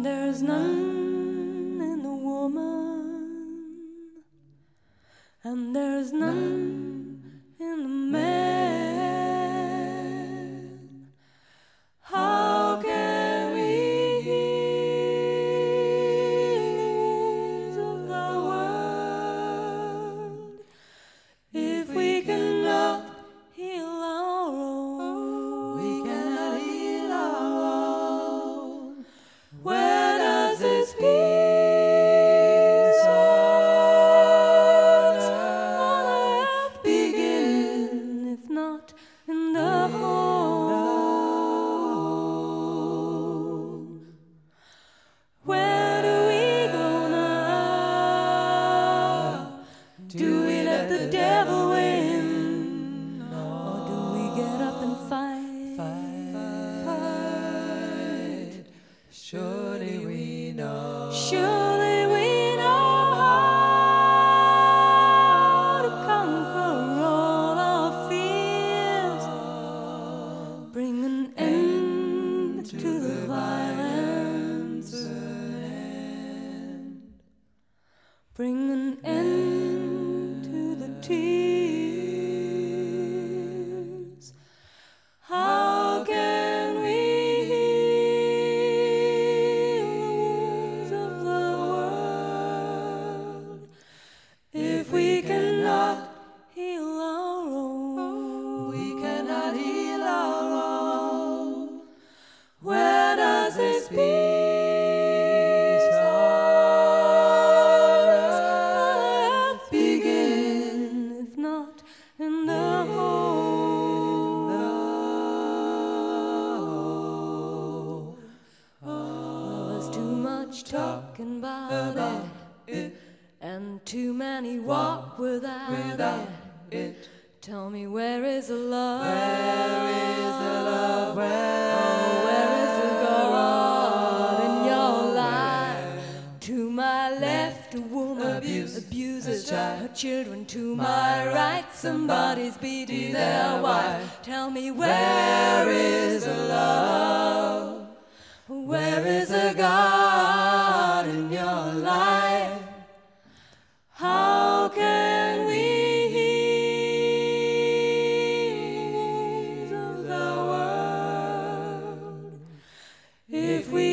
And there's none in the woman, and there's none in the man. How can we heal the world if we cannot heal our own? We cannot heal our own. Where does this peace on earth begin, if not in the home? Where do we go now? Do we let the devil win, or do we get up and fight? Surely we know. Surely we know how to conquer all our fears, bring an end to the violence, bring an end to the tears. How can we heal the wounds of the world if we cannot heal our own? We cannot heal our own. Where does this peace on earth begin, if not in the home? Well, there's too much talking about it, and too many walk without it. Tell me, where is the love? Where is the love? Where is the God in your life? To my left, a woman abuses her children. To my right, somebody's beating their wife. Tell me, where is the love? Where is the God in your life? How can we heal the wounds of the world if we